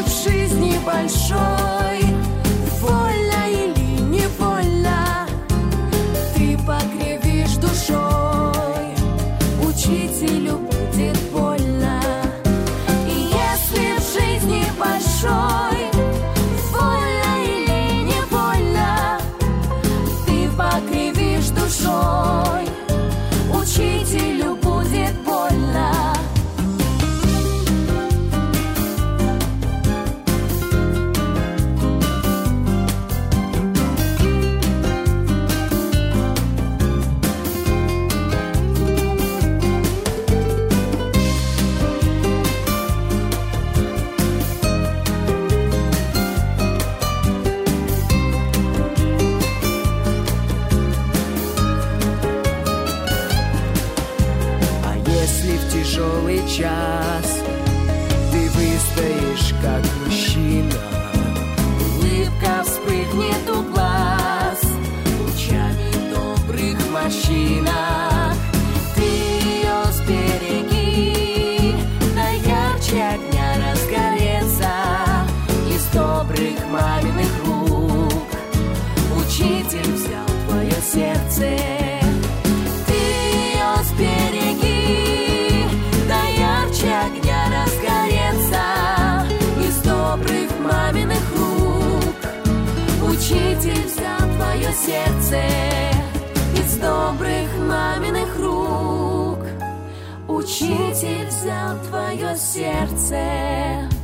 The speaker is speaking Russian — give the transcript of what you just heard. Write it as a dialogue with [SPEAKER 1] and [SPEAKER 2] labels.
[SPEAKER 1] в жизни большой, вольно или невольно, ты покривишь душой, учителю будет больно. И если в жизни большой, вольно или невольно, ты покривишь душой, учителю будет больно. Тяжелый час ты выстоишь как мужчина, улыбка вспыхнет у глаз лучами добрых морщинок. Ты ее сбереги, да ярче огня разгореться из добрых маминых рук. Учитель взял твое сердце, ты ее сбереги, огня разгореться из добрых маминых рук. Учитель взял твое сердце из добрых маминых рук. Учитель взял твое сердце